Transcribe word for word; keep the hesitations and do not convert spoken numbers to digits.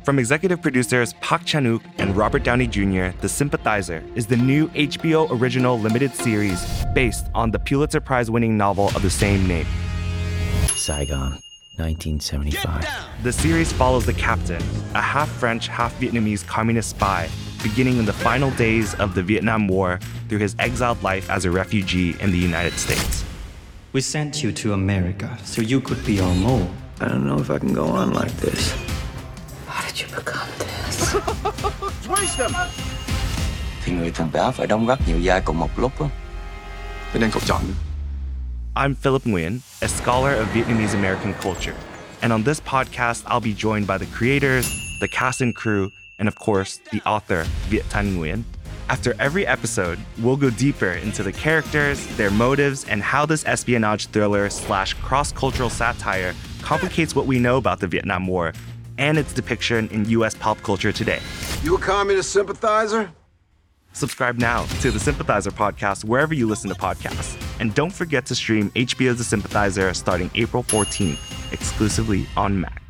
From executive producers Park Chan-wook and Robert Downey Junior, The Sympathizer is the new H B O original limited series based on the Pulitzer Prize-winning novel of the same name. Saigon, nineteen seventy-five. The series follows the captain, a half-French, half-Vietnamese communist spy, beginning in the final days of the Vietnam War through his exiled life as a refugee in the United States. We sent you to America so you could be our mole. I don't know if I can go on like this. How did you become this? Thì người thành béo phải đóng rất nhiều vai cùng một lúc á. Cho nên cậu chọn. I'm Philip Nguyen, a scholar of Vietnamese American culture. And on this podcast, I'll be joined by the creators, the cast and crew, and of course, the author, Viet Thanh Nguyen. After every episode, we'll go deeper into the characters, their motives, and how this espionage thriller slash cross-cultural satire complicates what we know about the Vietnam War and its depiction in U S pop culture today. You a communist sympathizer? Subscribe now to the Sympathizer podcast wherever you listen to podcasts. And don't forget to stream H B O's The Sympathizer starting April fourteenth, exclusively on Max.